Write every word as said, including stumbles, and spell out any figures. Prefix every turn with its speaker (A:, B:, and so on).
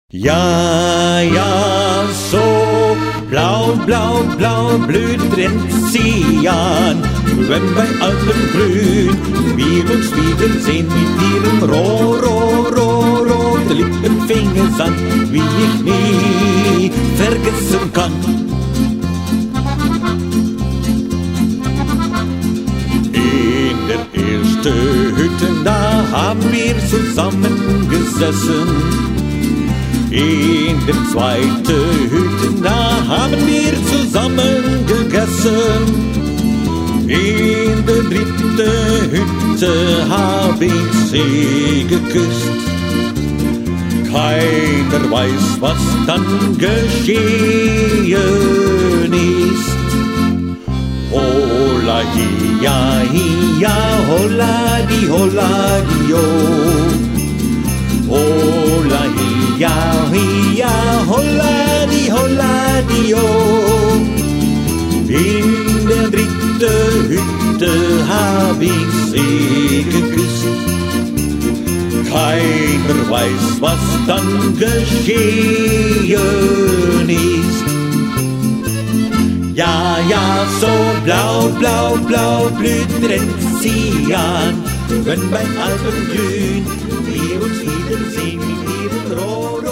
A: Ja, ja, so blau, blau, blau blüht Enzian, wenn bei allem Grün wir uns wiedersehen mit ihrem roh, roh, roh, rote Lippenfingersand, wie ich nie vergessen kann. In der ersten Hütte, da haben wir zusammen gesessen. In der zweiten Hütte, da haben wir zusammen gegessen. In der dritten Hütte hab ich sie geküsst. Keiner weiß, was dann geschehen ist. Hola hi ja hi ja, hola di hola di oh. Hola hi ja hi ja, hola di hola di oh. In der dritten Hütte hab ich sie geküsst. Keiner weiß, was dann geschehen ist. Ja, ja, so blau, blau, blau blüht Enzian, wenn beim Alpengrün wir uns wiedersehen mit ihrem Rohr.